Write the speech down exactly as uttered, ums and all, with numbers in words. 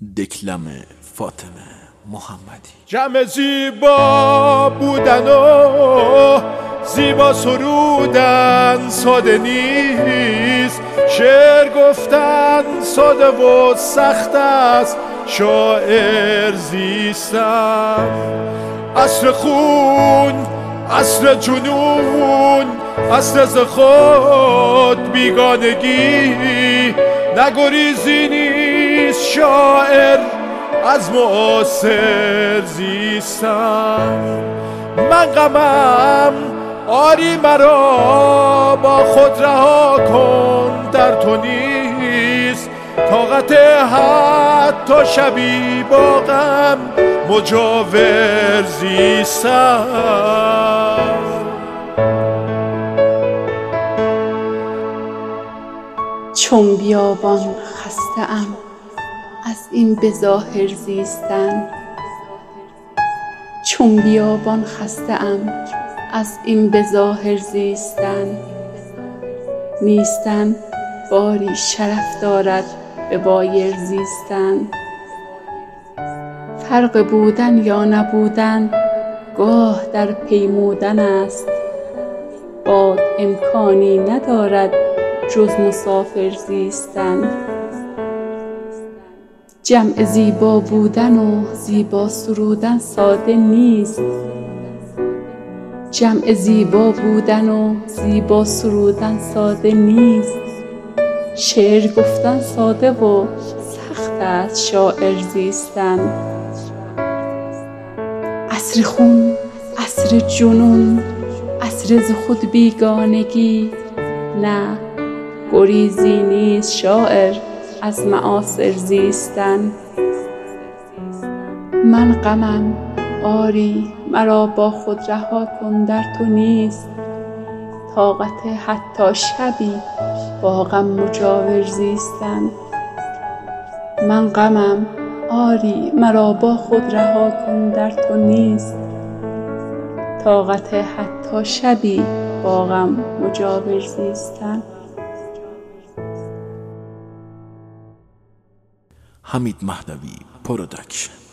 دکلم فاطمه محمدی. جمع زیبا بودن و زیبا سرودن ساده نیست، شعر گفتن ساده و سخت است، شاعر زیستن عصر خون، عصر جنون، عصر ز خود بیگانگی، نگریزی نیست شاعر از معاصر زیستن. من غمم آری مرا با خود رها کن، در تو نیست طاقت حتی شبی با غم مجاور زیستن. چون بیابان خسته ام از این به ظاهر زیستن، چون بیابان خسته ام از این به ظاهر زیستن. نیستن باری شرف دارد به بایر زیستن. فرق بودن یا نبودن گاه در پیمودن است، باد امکانی ندارد جز مسافر زیستن. جمع زیبا بودن و زیبا سرودن ساده نیست، جمع زیبا بودن و زیبا سرودن ساده نیست، شعر گفتن ساده و سخت است شاعر زیستن. عصر خون، عصر جنون، عصر ز خود بیگانگی، نه گریزی نیست شاعر از معاصر زیستن. من غمم آری مرا با خود رها کن، در تو نیست طاقت حتی شبی با غم مجاور زیستن. من غمم آری مرا با خود رها کن، در تو نیست طاقت حتی شبی با غم مجاور زیستن. حمید مهدوی پروداکشن.